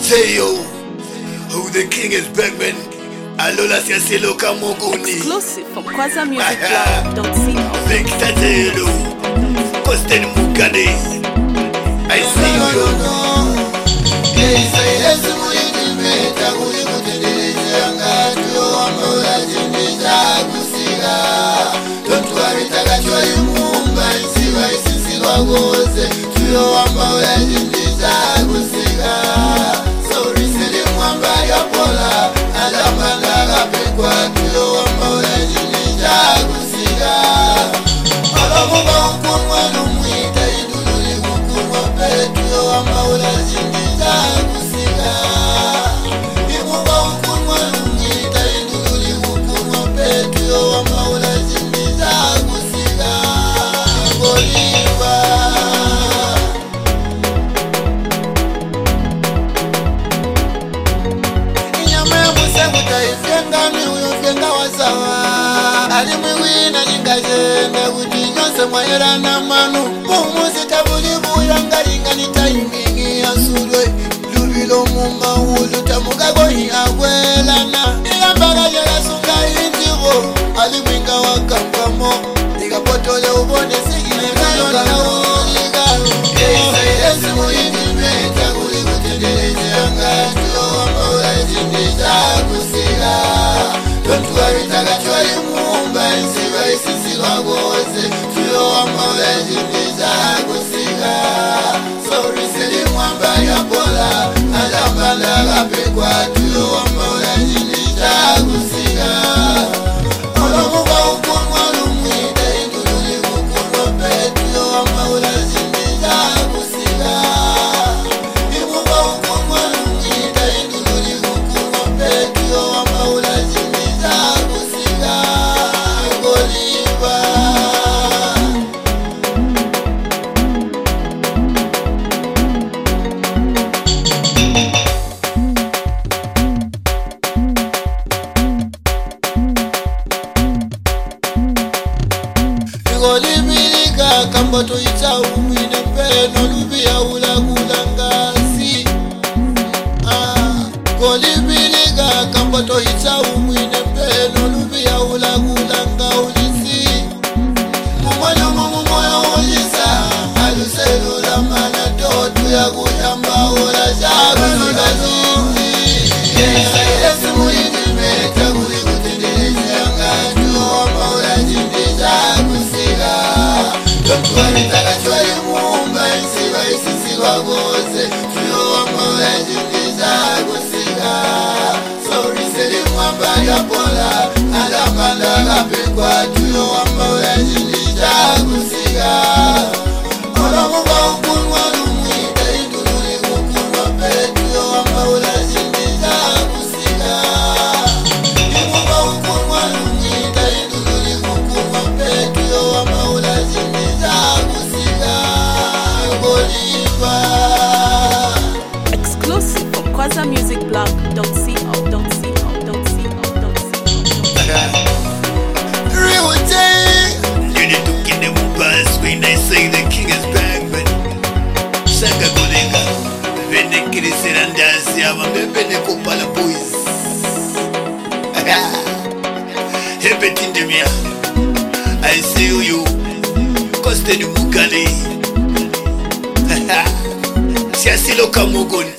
Say yo, who the king is back, man. Alola siaselo kamoguni. Exclusive from QuazaMusicBlog.co. Victor Taylor, Austin Mukade. I see you. Don't worry, tagachwa imumba isiwa isisiwa goze tuyo wamba ulajindiza kusiga Sorry sili mwamba ya pola Alambanda kapekwa tuyo wamba ulajindiza kusiga Alamuba ukunwa numwita idululi kukunwa pe tuyo wamba ulajindiza kusiga Imuba ukunwa numwita idululi kukunwa pe tuyo wamba ulajindiza kusiga Goliva Inyama ya musengu taifyenga miuyo fyenga wasawa Alimwiwina nyingazenda kuti nyonse mwayera na manu Umusi tabuli buyanga lingani taimingi ya sulwe Lubilo mumba ulu tamuka goni agwelana Ilambaga jela sunga indigo Alimwinga wakampamo Ikapotole ubone sigile kayona uliga Esi muhindi meta kuli kutendeleze anga Tuyo wamba ulajindisa kusiga Don't worry tagachwa imumba Nsiba isisiwa goze Tuyo wamba ulajindisa kusiga Sorry sili mwamba ya pola Alambanda kapekwa Tuyo wamba ulajindisa kusiga Olamuba ukunwa numwita indululi kukunwa pe Tuyo wamba ulajindisa kusiga Imuba ukunwa numwita indululi kukunwa pe Tuyo wamba ulajindisa kusiga Goliva Igolibilika kamboto ita umwine peno lubia ulagula ngazi Golibilika kamboto ita umwine peno lubia ulagula ngaulisi Mumoyo mumoyo ulisa Aluselula mana totu ya kuyamba ula shabu zikazingi Esi muhindi meta kuli kutendeleze angatu Wamba ulajindisa kusiga Don't worry tagachwa imumba Nsiba isisiwa goze Tuyo wamba ulajindisa kusiga Sorry sili mwamba ya pola Alambanda kapekwa Tuyo wamba ulajindisa kusiga Olamuba ukunwa numwita indululi kukunwa pe Tuyo wamba ulajindisa kusiga Imuba ukunwa numwita indululi kukunwa pe Tuyo wamba ulajindisa kusiga Goliva Exclusive from QuazaMusicBlog.co. Real day You need to get them buzz when I say the king is back, man. Shaka Golenga, Vende Kiriserandasi, Vende Kopala boys. Hepetindemia, I see you, Austin Mukade. Siasilo Kamogoni.